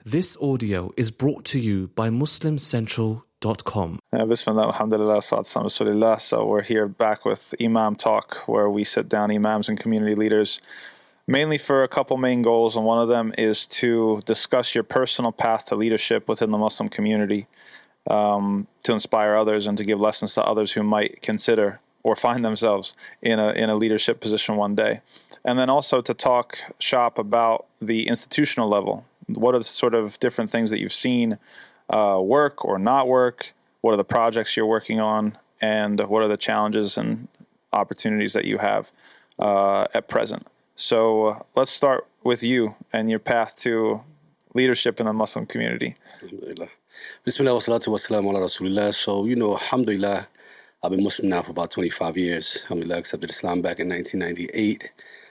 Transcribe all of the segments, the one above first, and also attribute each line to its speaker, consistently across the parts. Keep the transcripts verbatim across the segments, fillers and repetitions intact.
Speaker 1: This audio is brought to you by muslim central dot com.
Speaker 2: Uh, Bismillah, alhamdulillah, salatu salam rasulillah. So we're here back with Imam Talk, where we sit down imams and community leaders, mainly for a couple main goals, and one of them is to discuss your personal path to leadership within the Muslim community, um, to inspire others and to give lessons to others who might consider or find themselves in a in a leadership position one day. And then also to talk shop about the institutional level. What are the sort of different things that you've seen uh, work or not work? What are the projects you're working on? And what are the challenges and opportunities that you have uh, at present? So uh, let's start with you and your path to leadership in the Muslim community.
Speaker 3: Alhamdulillah. Bismillah wa salatu wa salam ala rasulillah. So, you know, alhamdulillah, I've been Muslim now for about twenty-five years. Alhamdulillah, accepted Islam back in nineteen ninety-eight.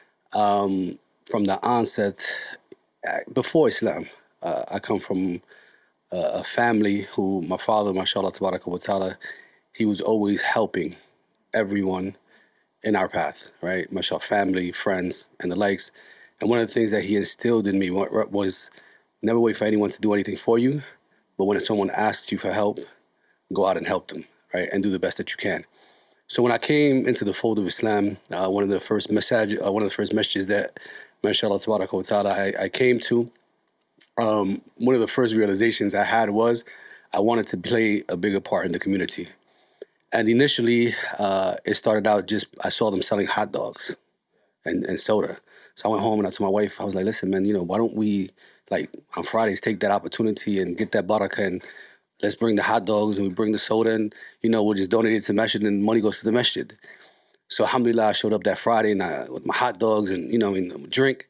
Speaker 3: Um, from the onset, before Islam, uh, I come from uh, a family who, my father, mashallah, tabaraka wa ta'ala, he was always helping everyone in our path, right? Mashallah, family, friends, and the likes. And one of the things that he instilled in me was never wait for anyone to do anything for you, but when someone asks you for help, go out and help them, right? And do the best that you can. So when I came into the fold of Islam, uh, one of the first message, uh, one of the first messages that, mashallah, tabaraka wa ta'ala, I, I came to, um, one of the first realizations I had was I wanted to play a bigger part in the community. And initially, uh, it started out just, I saw them selling hot dogs and, and soda. So I went home and I told my wife, I was like, listen, man, you know, why don't we, like, on Fridays take that opportunity and get that barakah and let's bring the hot dogs and we bring the soda and, you know, we'll just donate it to the masjid and money goes to the masjid. So alhamdulillah, I showed up that Friday and I, with my hot dogs and, you know, and drink.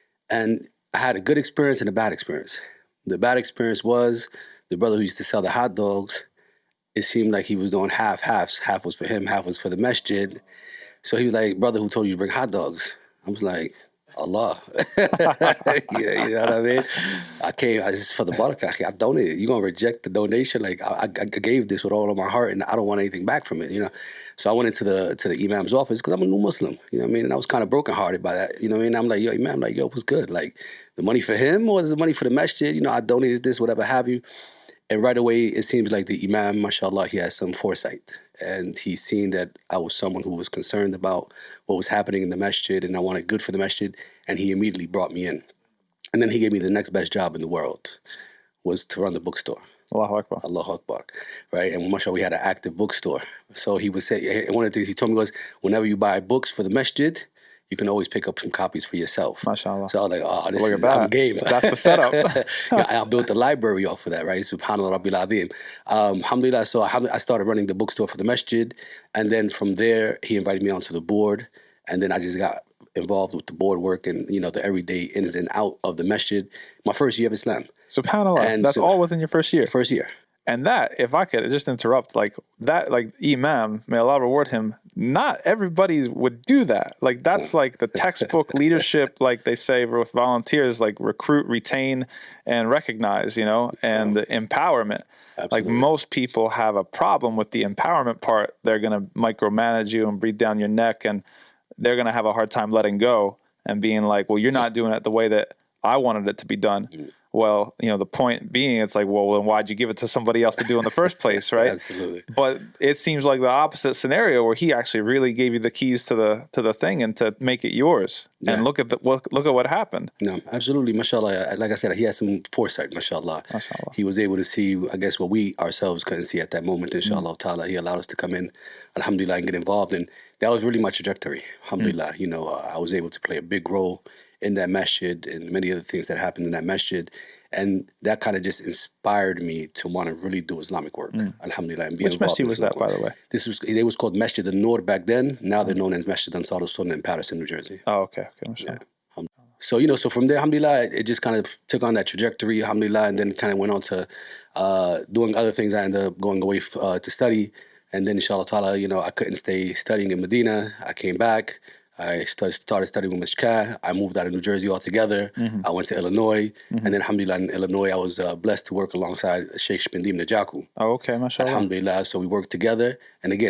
Speaker 3: And I had a good experience and a bad experience. The bad experience was the brother who used to sell the hot dogs, it seemed like he was doing half-halves. Half was for him, half was for the masjid. So he was like, brother, who told you to bring hot dogs? I was like, Allah. Yeah, you know what I mean? I came, I, this is for the barakah. I donated. You're going to reject the donation? Like, I, I gave this with all of my heart, and I don't want anything back from it, you know? So I went into the to the imam's office, because I'm a new Muslim, you know what I mean? And I was kind of brokenhearted by that, you know what I mean? I'm like, yo, imam, like, yo, what's good? Like, the money for him or is the money for the masjid? You know, I donated this, whatever have you. And right away, it seems like the imam, mashallah, he has some foresight. And he seen that I was someone who was concerned about what was happening in the masjid and I wanted good for the masjid. And he immediately brought me in. And then he gave me the next best job in the world, was to run the bookstore.
Speaker 2: Allahu Akbar.
Speaker 3: Allahu Akbar. Right? And mashallah, we had an active bookstore. So he would say, and one of the things he told me was, whenever you buy books for the masjid, you can always pick up some copies for yourself.
Speaker 2: MashaAllah.
Speaker 3: So I was like, oh, this
Speaker 2: Look
Speaker 3: is
Speaker 2: at
Speaker 3: I'm game.
Speaker 2: That's the setup.
Speaker 3: Yeah, I built the library off of that, right? Subhanallah Rabbil Azim. Um, alhamdulillah, so I started running the bookstore for the masjid. And then from there, he invited me onto the board. And then I just got involved with the board work and, you know, the everyday ins and out of the masjid. My first year of Islam.
Speaker 2: SubhanAllah.
Speaker 3: And
Speaker 2: That's
Speaker 3: so,
Speaker 2: all within your first year?
Speaker 3: First year.
Speaker 2: And that, if I could just interrupt, like that, like Imam, may Allah reward him, not everybody would do that. Like that's like the textbook leadership, like they say with volunteers, like recruit, retain, and recognize, you know, and the empowerment. Absolutely. Like most people have a problem with the empowerment part. They're going to micromanage you and breathe down your neck, and they're going to have a hard time letting go and being like, well, you're not doing it the way that I wanted it to be done. Mm. Well, you know, the point being, it's like, well, then why'd you give it to somebody else to do in the first place, right?
Speaker 3: Absolutely.
Speaker 2: But it seems like the opposite scenario where he actually really gave you the keys to the to the thing and to make it yours. Yeah. And look at the look, look at what happened.
Speaker 3: No, absolutely, mashallah. Like I said, he had some foresight, mashallah. Mashallah. He was able to see, I guess, what we ourselves couldn't see at that moment, inshallah mm. ta'ala. He allowed us to come in, alhamdulillah, and get involved. And that was really my trajectory, alhamdulillah. Mm. You know, uh, I was able to play a big role in that masjid and many other things that happened in that masjid. And that kind of just inspired me to want to really do Islamic work, mm. alhamdulillah. And be
Speaker 2: Which masjid was that, by the way?
Speaker 3: This was, it was called Masjid al-Nur back then. Now they're known as Masjid Ansar al-Sunnah in Paterson, New Jersey.
Speaker 2: Oh, okay. okay
Speaker 3: yeah. So, you know, so from there, alhamdulillah, it just kind of took on that trajectory, alhamdulillah, and then kind of went on to uh, doing other things. I ended up going away uh, to study. And then, inshallah ta'ala, you know, I couldn't stay studying in Medina. I came back. I started, started studying with Mishkah. I moved out of New Jersey altogether. Mm-hmm. I went to Illinois. Mm-hmm. And then, alhamdulillah, in Illinois, I was uh, blessed to work alongside Sheikh Shpendim Najaku.
Speaker 2: Oh, okay, mashallah.
Speaker 3: Alhamdulillah. So we worked together. And again,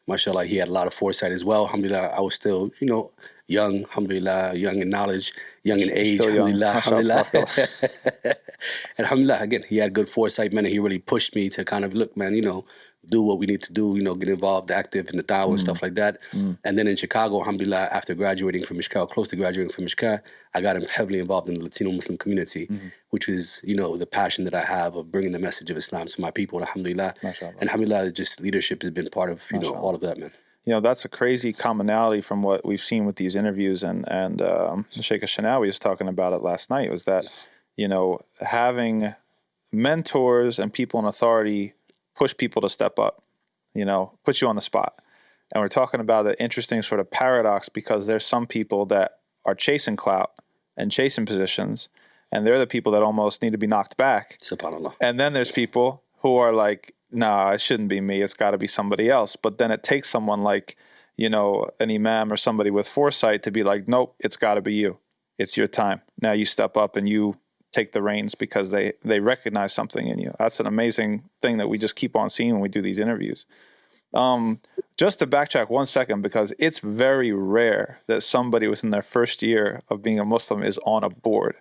Speaker 3: mashallah, he had a lot of foresight as well. Alhamdulillah, I was still, you know, young, alhamdulillah, young in knowledge, young in age,
Speaker 2: Still young.
Speaker 3: alhamdulillah, alhamdulillah. And alhamdulillah, again, he had good foresight, man, and he really pushed me to kind of, look, man, you know, do what we need to do, you know, get involved, active in the dawah mm. and stuff like that. Mm. And then in Chicago, alhamdulillah, after graduating from Mishka, close to graduating from Mishka, I got heavily involved in the Latino Muslim community, mm. which is, you know, the passion that I have of bringing the message of Islam to my people, alhamdulillah.
Speaker 2: Mashallah.
Speaker 3: And alhamdulillah, just leadership has been part of, you Mashallah. know, all of that, man.
Speaker 2: You know, that's a crazy commonality from what we've seen with these interviews. And, and um, Sheikh Shanawi was talking about it last night, was that, you know, having mentors and people in authority push people to step up, you know, put you on the spot. And we're talking about the interesting sort of paradox, because there's some people that are chasing clout and chasing positions, and they're the people that almost need to be knocked back.
Speaker 3: SubhanAllah.
Speaker 2: And then there's people who are like, nah, it shouldn't be me. It's got to be somebody else. But then it takes someone like, you know, an imam or somebody with foresight to be like, nope, it's got to be you. It's your time. Now you step up and you take the reins, because they, they recognize something in you. That's an amazing thing that we just keep on seeing when we do these interviews. Um, just to backtrack one second, because it's very rare that somebody within their first year of being a Muslim is on a board.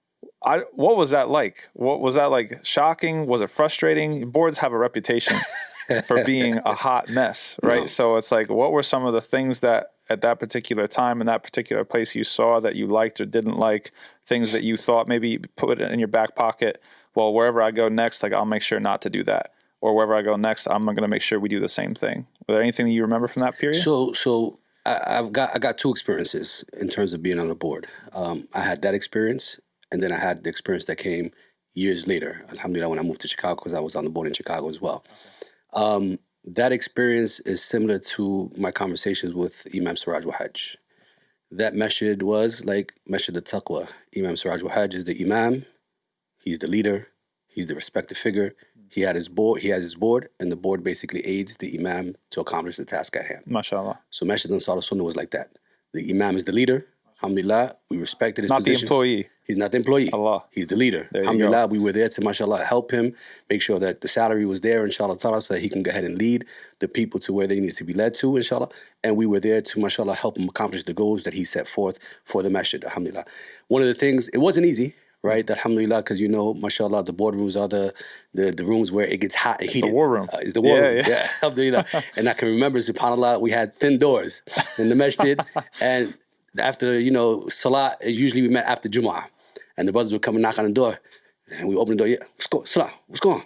Speaker 2: I, what was that like? What was that like? Shocking? Was it frustrating? Boards have a reputation for being a hot mess, right? No. So it's like, what were some of the things that at that particular time in that particular place you saw that you liked or didn't like, things that you thought maybe you put it in your back pocket? Well, wherever I go next, like I'll make sure not to do that. Or wherever I go next, I'm going to make sure we do the same thing. Was there anything that you remember from that period?
Speaker 3: So, so I, I've got I got two experiences in terms of being on the board. Um, I had that experience, and then I had the experience that came years later. Alhamdulillah, when I moved to Chicago, because I was on the board in Chicago as well. Okay. Um, that experience is similar to my conversations with Imam Siraj Wahaj. That masjid was like Masjid al-Taqwa. Imam Siraj Wahaj is the imam. He's the leader. He's the respected figure. He had his board. He has his board, and the board basically aids the imam to accomplish the task at hand.
Speaker 2: MashaAllah.
Speaker 3: So Masjid Ansar Sunnah was like that. The imam is the leader. Alhamdulillah, we respected his
Speaker 2: not
Speaker 3: position.
Speaker 2: Not the employee.
Speaker 3: He's not the employee.
Speaker 2: Allah.
Speaker 3: He's the leader.
Speaker 2: There
Speaker 3: Alhamdulillah, we were there to, mashallah, help him, make sure that the salary was there, inshallah ta'ala, so that he can go ahead and lead the people to where they need to be led to, inshallah. And we were there to, mashallah, help him accomplish the goals that he set forth for the masjid, alhamdulillah. One of the things, it wasn't easy, right? Alhamdulillah, because you know, mashallah, the boardrooms are the, the the rooms where it gets hot and heated.
Speaker 2: The war room.
Speaker 3: Uh, it's the war
Speaker 2: yeah,
Speaker 3: room.
Speaker 2: Yeah,
Speaker 3: yeah. Alhamdulillah. And I can remember, subhanAllah, we had thin doors in the masjid. And after, you know, Salah, usually we met after Jumu'ah. And the brothers would come and knock on the door. And we open the door. Yeah, what's going on? Salah, what's going on?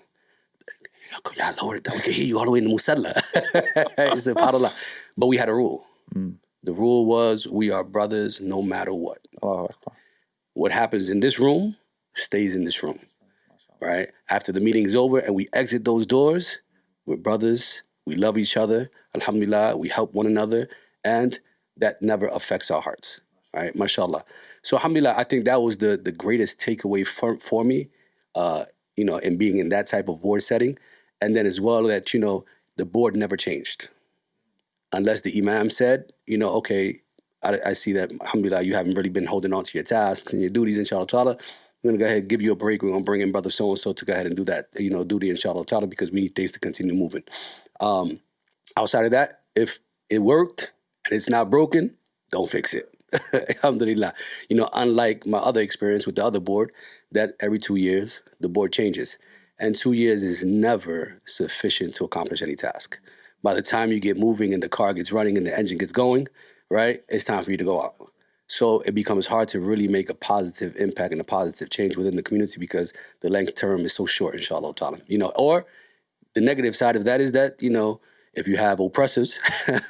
Speaker 3: Yeah, lower it down. We can hear you all the way in the Musalla. SubhanAllah. But we had a rule. Mm. The rule was, we are brothers no matter what.
Speaker 2: Oh,
Speaker 3: what happens in this room stays in this room, right? After the meeting is over and we exit those doors, we're brothers, we love each other, alhamdulillah, we help one another, and that never affects our hearts, right? MashaAllah. So alhamdulillah, I think that was the, the greatest takeaway for, for me, uh, you know, in being in that type of board setting. And then as well that, you know, the board never changed. Unless the imam said, you know, okay, I, I see that, alhamdulillah, you haven't really been holding on to your tasks and your duties, inshallah ta'ala. We're going to go ahead and give you a break. We're going to bring in brother so-and-so to go ahead and do that, you know, duty, inshallah ta'ala, because we need things to continue moving. Um, outside of that, if it worked and it's not broken, don't fix it. Alhamdulillah. You know, unlike my other experience with the other board, that every two years, the board changes. And two years is never sufficient to accomplish any task. By the time you get moving and the car gets running and the engine gets going, right, it's time for you to go out. So it becomes hard to really make a positive impact and a positive change within the community because the length term is so short, inshallah ta'ala. You know, or the negative side of that is that, you know, if you have oppressors,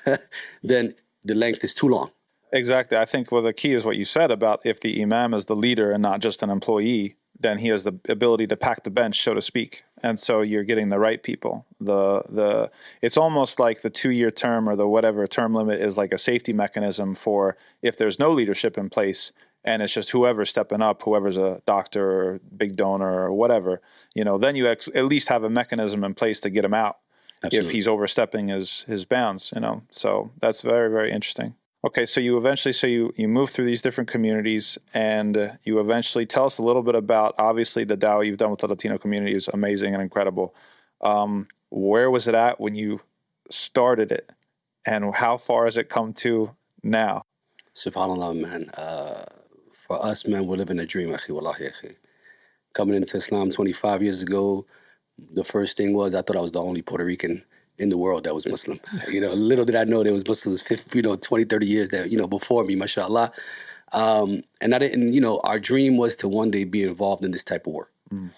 Speaker 3: then the length is too long.
Speaker 2: Exactly. I think, well, the key is what you said about if the imam is the leader and not just an employee, then he has the ability to pack the bench, so to speak. And so you're getting the right people. The the it's almost like the two-year term or the whatever term limit is like a safety mechanism for if there's no leadership in place and it's just whoever's stepping up, whoever's a doctor or big donor or whatever, you know, then you ex- at least have a mechanism in place to get him out. Absolutely. If he's overstepping his his bounds, you know. So that's very, very interesting. Okay, so you eventually, so you, you move through these different communities and uh, you eventually tell us a little bit about, obviously the dawah you've done with the Latino community is amazing and incredible. Um, where was it at when you started it? and how far has it come to now?
Speaker 3: SubhanAllah, man. Uh, for us, man, we're living a dream, akhi, wallahi, akhi. Coming into Islam twenty-five years ago, the first thing was I thought I was the only Puerto Rican in the world that was Muslim. You know, little did I know there was Muslims, fifty, you know, twenty, thirty years that, you know, before me, mashallah. Um, and I didn't, you know, our dream was to one day be involved in this type of work. Mm.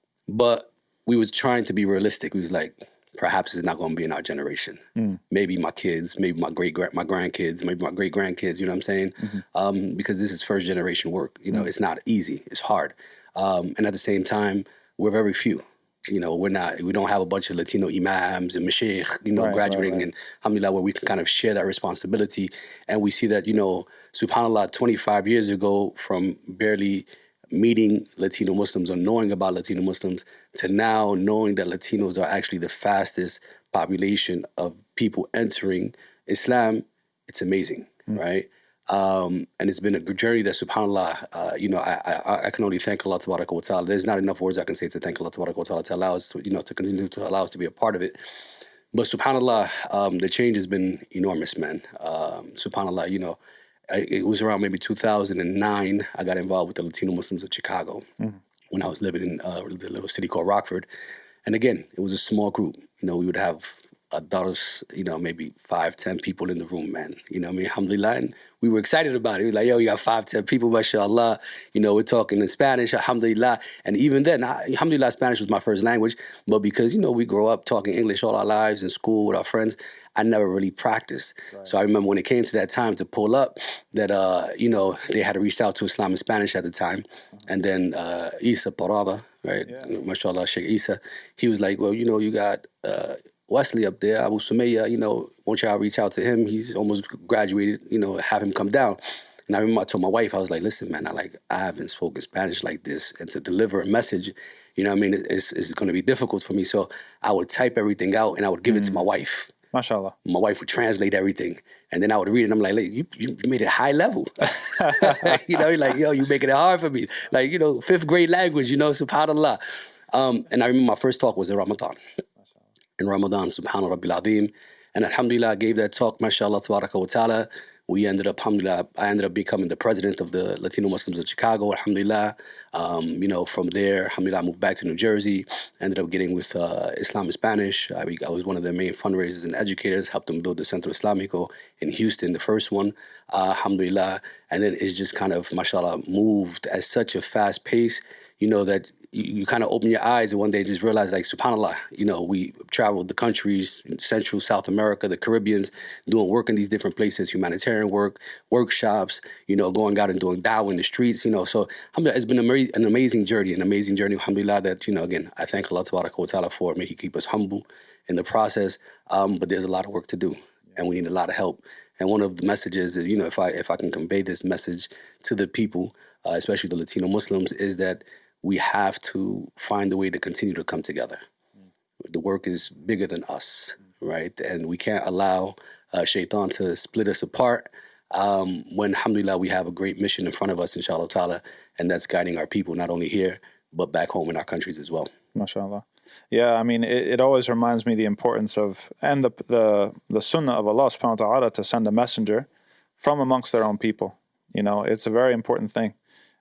Speaker 3: But we was trying to be realistic. We was like, perhaps it's not going to be in our generation. Mm. Maybe my kids, maybe my great my grandkids, maybe my great grandkids. You know what I'm saying? Mm-hmm. Um, because this is first generation work. You know, mm. it's not easy. It's hard. Um, and at the same time, we're very few. You know, we're not. We don't have a bunch of Latino imams and mashaykh, you know, right, graduating right, right. and alhamdulillah, where we can kind of share that responsibility. And we see that, you know, subhanallah, twenty-five years ago, from barely meeting Latino Muslims or knowing about Latino Muslims to now knowing that Latinos are actually the fastest population of people entering Islam, it's amazing, mm. right? Um, and it's been a good journey that subhanAllah, uh, you know, I, I I can only thank Allah Tabaraka wa Ta'ala. There's not enough words I can say to thank Allah Tabaraka wa Ta'ala to allow us, to, you know, to continue to allow us to be a part of it. But subhanAllah, um, the change has been enormous, man. Um, subhanAllah, you know, I, it was around maybe two thousand nine, I got involved with the Latino Muslims of Chicago mm-hmm. when I was living in uh, the little city called Rockford. And again, it was a small group. You know, we would have adults, you know, maybe five, ten people in the room, man. You know what I mean? Alhamdulillah. And we were excited about it. We were like, yo, you got five, ten people, mashallah. You know, we're talking in Spanish, alhamdulillah. And even then, I, alhamdulillah, Spanish was my first language. But because, you know, we grow up talking English all our lives in school with our friends, I never really practiced. Right. So I remember when it came to that time to pull up, that, uh, you know, they had reached out to Islam in Spanish at the time. Mm-hmm. And then uh, Isa Parada, right? Yeah. Mashallah, Sheikh Isa, he was like, well, you know, you got uh, Wesley up there, Abu Sumayya, you know, won't y'all reach out to him? He's almost graduated, you know, have him come down. And I remember I told my wife, I was like, listen, man, I like I haven't spoken Spanish like this. And to deliver a message, you know what I mean, it's, it's going to be difficult for me. So I would type everything out and I would give mm. it to my wife.
Speaker 2: MashaAllah.
Speaker 3: My wife would translate everything. And then I would read it and I'm like, you, you made it high level. You know, you're like, yo, you making it hard for me. Like, you know, fifth grade language, you know, subhanAllah. Um, and I remember my first talk was in Ramadan. In Ramadan, subhana rabbil azim. And alhamdulillah, I gave that talk, mashallah, tabaraka wa ta'ala. We ended up, alhamdulillah, I ended up becoming the president of the Latino Muslims of Chicago, alhamdulillah. Um, you know, from there, alhamdulillah, I moved back to New Jersey, ended up getting with uh, Islam in Spanish. I, I was one of their main fundraisers and educators, helped them build the Centro Islamico in Houston, the first one, uh, alhamdulillah. And then it's just kind of, mashallah, moved at such a fast pace, you know, that you, you kind of open your eyes and one day just realize, like, subhanAllah, you know, we traveled the countries, Central, South America, the Caribbeans, doing work in these different places, humanitarian work, workshops, you know, going out and doing dawah in the streets, you know. So alhamdulillah, it's been an amazing journey, an amazing journey, alhamdulillah, that, you know, again, I thank Allah Tabaraka wa Ta'ala for it. May He keep us humble in the process. Um, but there's a lot of work to do and we need a lot of help. And one of the messages that, you know, if I if I can convey this message to the people, uh, especially the Latino Muslims, is that we have to find a way to continue to come together. Mm. The work is bigger than us, mm. right? And we can't allow uh, shaitan to split us apart um, when, alhamdulillah, we have a great mission in front of us, inshallah ta'ala, and that's guiding our people, not only here, but back home in our countries as well.
Speaker 2: MashaAllah. Yeah, I mean, it, it always reminds me the importance of, and the, the, the sunnah of Allah subhanahu wa ta'ala to send a messenger from amongst their own people. You know, it's a very important thing.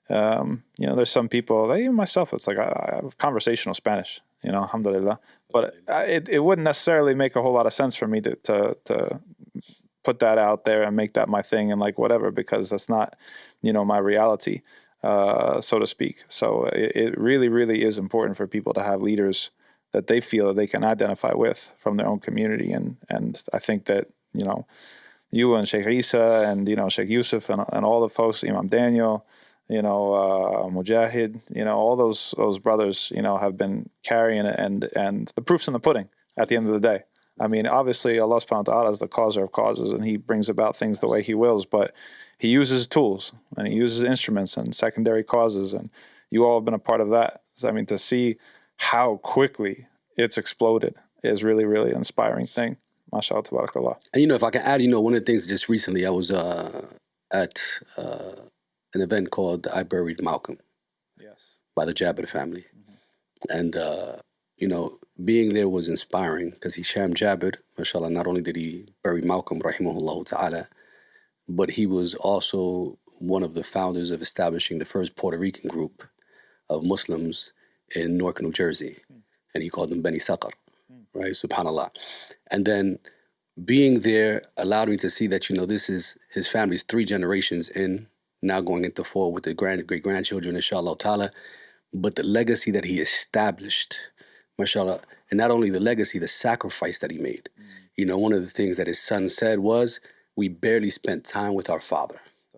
Speaker 2: Um, you know, there's some people, like even myself, it's like I, I have conversational Spanish, you know, alhamdulillah. But I, it, it wouldn't necessarily make a whole lot of sense for me to, to, to put that out there and make that my thing and like whatever, because that's not, you know, my reality, uh, so to speak. So it, it really, really is important for people to have leaders that they feel that they can identify with from their own community. And, and I think that, you know, you and Sheikh Isa and, you know, Sheikh Yusuf and, and all the folks, Imam Daniel, you know, uh, Mujahid, you know, all those those brothers, you know, have been carrying it, and and the proof's in the pudding at the end of the day. I mean, obviously, Allah subhanahu wa ta'ala is the causer of causes, and He brings about things the way He wills, but He uses tools, and He uses instruments and secondary causes, and you all have been a part of that. So, I mean, to see how quickly it's exploded is really, really an inspiring thing. MashaAllah, tabarakallah.
Speaker 3: And, you know, if I can add, you know, one of the things just recently, I was uh, at... Uh, an event called I Buried Malcolm. Yes. By the Jabir family. Mm-hmm. And uh, you know, being there was inspiring because Hisham Jabir, mashallah, not only did he bury Malcolm, rahimahullah ta'ala, but he was also one of the founders of establishing the first Puerto Rican group of Muslims in Newark, New Jersey. And he called them Beni Saqar, right? Subhanallah. And then being there allowed me to see that, you know, this is his family's three generations in, now going into four with the grand, great-grandchildren, inshallah ta'ala. But the legacy that he established, mashallah, and not only the legacy, the sacrifice that he made. Mm. You know, one of the things that his son said was, we barely spent time with our father.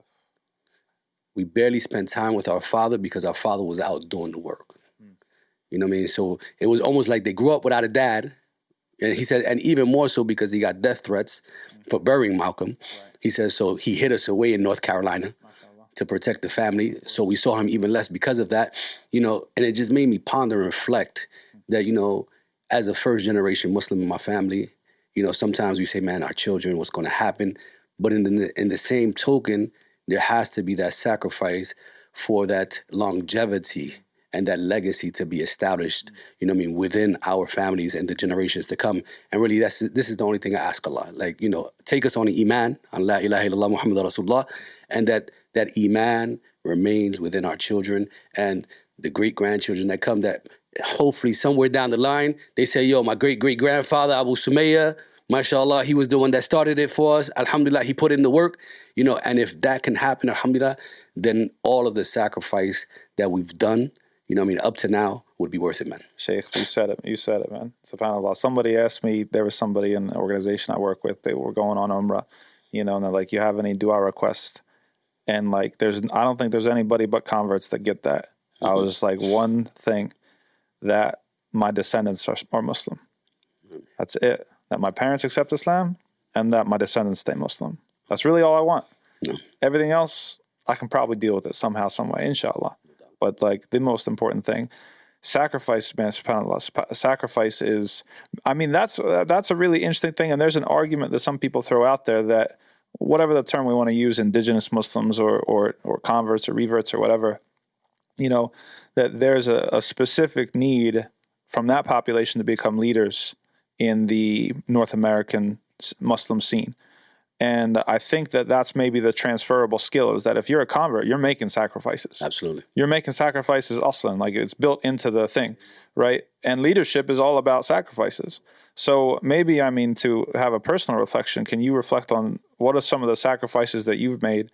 Speaker 3: We barely spent time with our father because our father was out doing the work. Mm. You know what I mean? So it was almost like they grew up without a dad. And he said, and even more so because he got death threats mm. for burying Malcolm. Right. He says, so he hid us away in North Carolina to protect the family. So we saw him even less because of that, you know, and it just made me ponder and reflect that, you know, as a first generation Muslim in my family, you know, sometimes we say, man, our children, what's going to happen? But in the, in the same token, there has to be that sacrifice for that longevity and that legacy to be established, you know what I mean, within our families and the generations to come. And really, that's this is the only thing I ask Allah. Like, you know, take us on the iman, on la ilaha illallah Muhammad Rasulullah, and that that iman remains within our children and the great-grandchildren that come, that hopefully somewhere down the line, they say, yo, my great-great-grandfather, Abu Sumayya, mashallah, he was the one that started it for us. Alhamdulillah, he put in the work, you know, and if that can happen, alhamdulillah, then all of the sacrifice that we've done, you know what I mean, up to now would be worth it, man.
Speaker 2: Sheikh, you said it. You said it, man. SubhanAllah. Somebody asked me, there was somebody in the organization I work with, they were going on Umrah, you know, and they're like, you have any dua requests? And like, there's, I don't think there's anybody but converts that get that. Mm-hmm. I was just like, one thing, that my descendants are, are Muslim. Mm-hmm. That's it. That my parents accept Islam and that my descendants stay Muslim. That's really all I want. No. Everything else, I can probably deal with it somehow, some way, inshallah. But like the most important thing, sacrifice, man, subhanAllah, sacrifice is, I mean, that's, that's a really interesting thing. And there's an argument that some people throw out there that whatever the term we want to use, indigenous Muslims or, or, or converts or reverts or whatever, you know, that there's a, a specific need from that population to become leaders in the North American Muslim scene. And I think that that's maybe the transferable skill, is that if you're a convert, you're making sacrifices.
Speaker 3: Absolutely.
Speaker 2: You're making sacrifices also, like it's built into the thing, right? And leadership is all about sacrifices. So maybe, I mean, to have a personal reflection, can you reflect on what are some of the sacrifices that you've made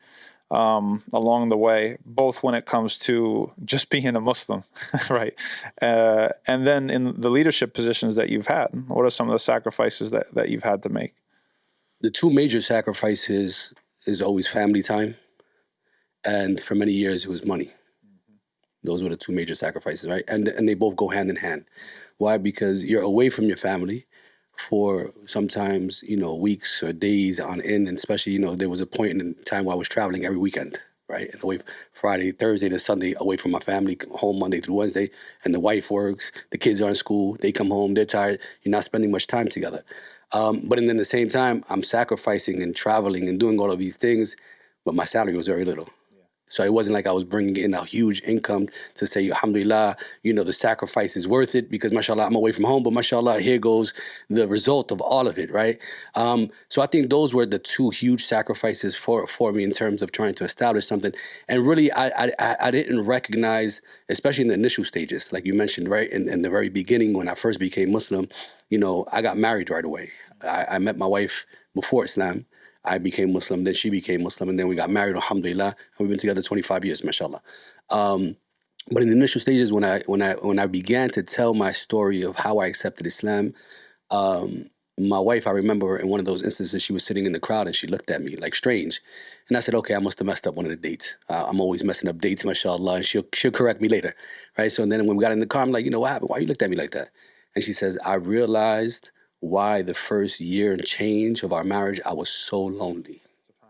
Speaker 2: um, along the way, both when it comes to just being a Muslim, right? Uh, and then in the leadership positions that you've had, what are some of the sacrifices that, that you've had to make?
Speaker 3: The two major sacrifices is always family time, and for many years it was money. Mm-hmm. Those were the two major sacrifices, right? And and they both go hand in hand. Why? Because you're away from your family for sometimes, you know, weeks or days on end, and especially, you know, there was a point in time where I was traveling every weekend, right? And away Friday, Thursday to Sunday, away from my family, home Monday through Wednesday, and the wife works, the kids are in school, they come home, they're tired, you're not spending much time together. Um, but then at the same time, I'm sacrificing and traveling and doing all of these things, but my salary was very little. Yeah. So it wasn't like I was bringing in a huge income to say, alhamdulillah, you know, the sacrifice is worth it because, mashallah, I'm away from home, but mashallah, here goes the result of all of it, right? Um, so I think those were the two huge sacrifices for, for me in terms of trying to establish something. And really, I, I, I didn't recognize, especially in the initial stages, like you mentioned, right, in, in the very beginning when I first became Muslim, you know, I got married right away. I, I met my wife before Islam. I became Muslim, then she became Muslim, and then we got married, alhamdulillah, and we've been together twenty-five years, mashallah. Um, but in the initial stages, when I when I when I began to tell my story of how I accepted Islam, um, my wife, I remember in one of those instances, she was sitting in the crowd and she looked at me like strange, and I said, "Okay, I must have messed up one of the dates. Uh, I'm always messing up dates, mashallah, and she'll she'll correct me later, right?" So then when we got in the car, I'm like, "You know what happened? Why you looked at me like that?" And she says, "I realized why the first year and change of our marriage, I was so lonely."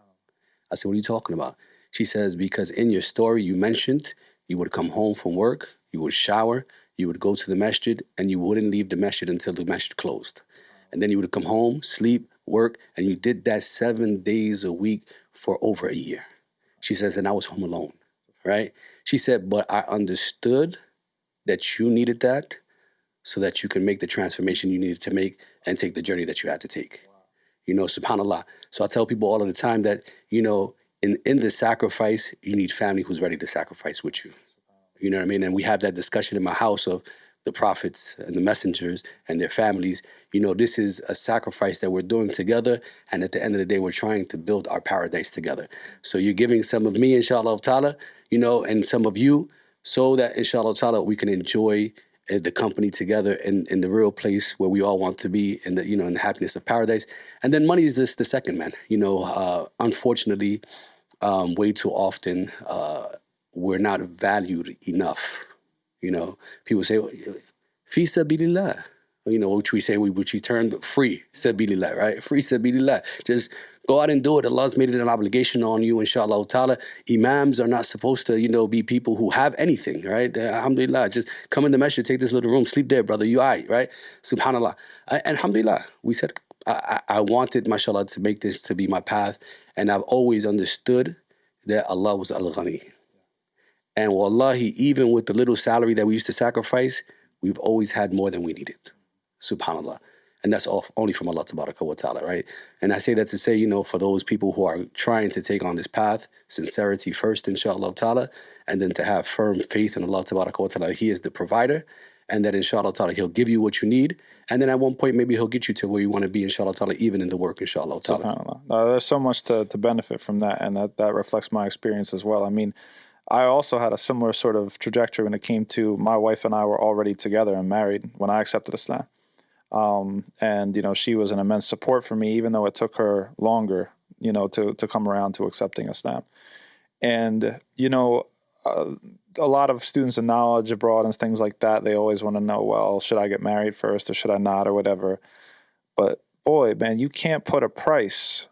Speaker 3: I said, "What are you talking about?" She says, "Because in your story you mentioned you would come home from work, you would shower, you would go to the masjid, and you wouldn't leave the masjid until the masjid closed. And then you would come home, sleep, work, and you did that seven days a week for over a year." She says, "And I was home alone," right? She said, "But I understood that you needed that, so that you can make the transformation you needed to make and take the journey that you had to take. You know, subhanAllah. So I tell people all of the time that, you know, in, in the sacrifice, you need family who's ready to sacrifice with you. You know what I mean? And we have that discussion in my house of the prophets and the messengers and their families. You know, this is a sacrifice that we're doing together. And at the end of the day, we're trying to build our paradise together. So you're giving some of me, inshallah ta'ala, you know, and some of you, so that, inshallah ta'ala, we can enjoy uh, the company together in, in the real place where we all want to be, in the, you know, in the happiness of paradise. And then money is just the second, man. You know, uh, unfortunately, um, way too often, uh, we're not valued enough. You know, people say, fi sabilillah, you know, which we say, which we termed free sabilillah, right? Free sabilillah. Just go out and do it. Allah's made it an obligation on you, inshallah ta'ala. Imams are not supposed to, you know, be people who have anything, right? Uh, alhamdulillah, just come in the masjid, take this little room, sleep there, brother, you all right, right? Subhanallah. Uh, and alhamdulillah, we said, I, I wanted, mashallah, to make this to be my path. And I've always understood that Allah was Al-Ghani. And wallahi, even with the little salary that we used to sacrifice, we've always had more than we needed. Subhanallah. And that's all, only from Allah tabaraka wa ta'ala, right? And I say that to say, you know, for those people who are trying to take on this path, sincerity first, inshallah ta'ala, and then to have firm faith in Allah tabaraka wa ta'ala. He is the provider, and that inshallah ta'ala, He'll give you what you need. And then at one point, maybe He'll get you to where you want to be, inshallah ta'ala, even in the work, inshallah ta'ala.
Speaker 2: SubhanAllah. Uh, there's so much to, to benefit from that, and that, that reflects my experience as well. I mean, I also had a similar sort of trajectory when it came to my wife and I were already together and married when I accepted Islam. Um, and, you know, she was an immense support for me, even though it took her longer, you know, to, to come around to accepting Islam. And, you know, uh, a lot of students in knowledge abroad and things like that, they always want to know, well, should I get married first or should I not or whatever? But boy, man, you can't put a price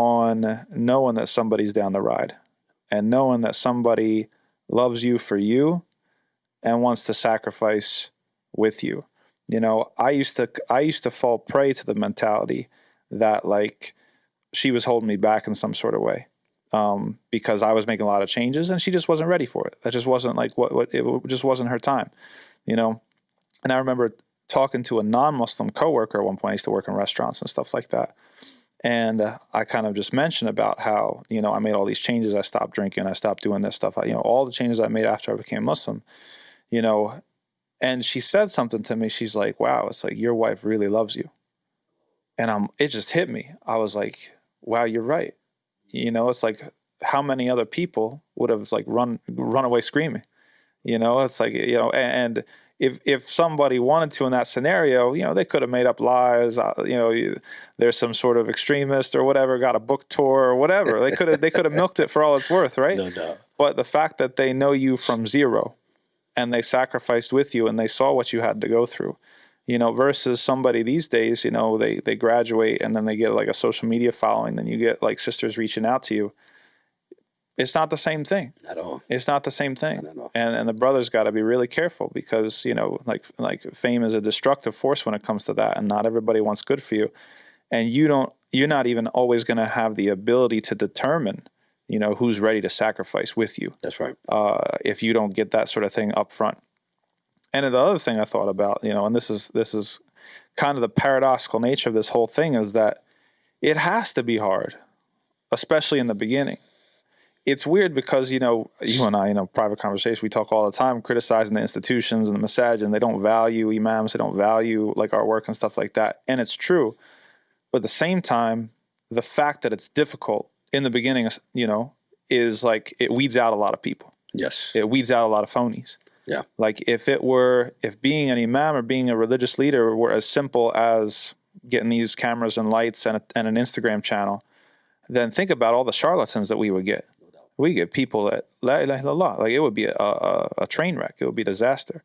Speaker 2: on knowing that somebody's down the ride. And knowing that somebody loves you for you and wants to sacrifice with you. You know, I used to I used to fall prey to the mentality that, like, she was holding me back in some sort of way um, because I was making a lot of changes and she just wasn't ready for it. That just wasn't like what, what it just wasn't her time, you know. And I remember talking to a non-Muslim coworker at one point. I used to work in restaurants and stuff like that. And uh, I kind of just mentioned about how, you know, I made all these changes. I stopped drinking. I stopped doing this stuff. I, you know, all the changes I made after I became Muslim, you know, and she said something to me. She's like, wow, it's like your wife really loves you. And I'm, it just hit me. I was like, wow, you're right. You know, it's like how many other people would have like run, run away screaming, you know, it's like, you know, and, and If if somebody wanted to in that scenario, you know, they could have made up lies. Uh, you know, you, there's some sort of extremist or whatever, got a book tour or whatever. They could have they could have milked it for all it's worth, right?
Speaker 3: No doubt.
Speaker 2: But the fact that they know you from zero, and they sacrificed with you, and they saw what you had to go through, you know, versus somebody these days, you know, they they graduate and then they get like a social media following, then you get like sisters reaching out to you. It's not the same thing
Speaker 3: at all.
Speaker 2: It's not the same thing. And and the brothers got to be really careful because, you know, like like fame is a destructive force when it comes to that. And not everybody wants good for you. And you don't, you're not even always going to have the ability to determine, you know, who's ready to sacrifice with you.
Speaker 3: That's right.
Speaker 2: Uh, if you don't get that sort of thing up front. And the other thing I thought about, you know, and this is, this is kind of the paradoxical nature of this whole thing is that it has to be hard, especially in the beginning. It's weird because, you know, you and I, you know, private conversation, we talk all the time criticizing the institutions and the masajid, and they don't value imams, they don't value like our work and stuff like that. And it's true. But at the same time, the fact that it's difficult in the beginning, you know, is like it weeds out a lot of people.
Speaker 3: Yes.
Speaker 2: It weeds out a lot of phonies.
Speaker 3: Yeah.
Speaker 2: Like if it were, if being an imam or being a religious leader were as simple as getting these cameras and lights and, a, and an Instagram channel, then think about all the charlatans that we would get. We get people that, la ilaha illallah, like it would be a, a, a train wreck. It would be a disaster.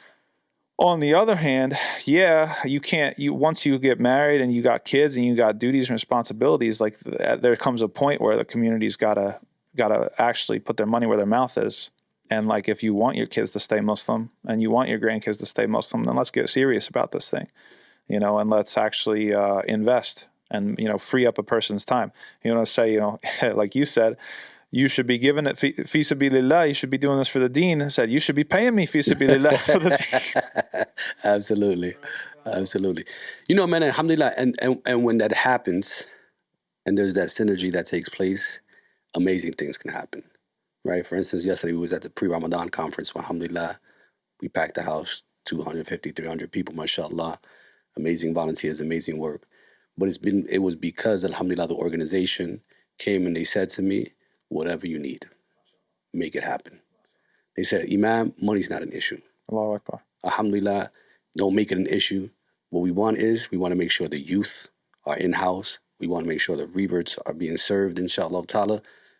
Speaker 2: On the other hand, yeah, you can't, you once you get married and you got kids and you got duties and responsibilities, like there comes a point where the community's got to, got to actually put their money where their mouth is. And like, if you want your kids to stay Muslim and you want your grandkids to stay Muslim, then let's get serious about this thing, you know, and let's actually uh, invest and, you know, free up a person's time. You know, say, you know, like you said, you should be giving it fi fi sabilillah, you should be doing this for the deen. I said, you should be paying me fi sabilillah for the deen.
Speaker 3: Absolutely. Absolutely. You know, man, alhamdulillah, and, and, and when that happens, and there's that synergy that takes place, amazing things can happen, right? For instance, yesterday we was at the pre-Ramadan conference, alhamdulillah. We packed the house, two hundred fifty, three hundred people, mashallah. Amazing volunteers, amazing work. But it's been, it was because, alhamdulillah, the organization came and they said to me, whatever you need, make it happen. They said, Imam, money's not an issue.
Speaker 2: Allahu Akbar.
Speaker 3: Alhamdulillah, don't make it an issue. What we want is, we want to make sure the youth are in-house. We want to make sure the reverts are being served, inshallah ta'ala.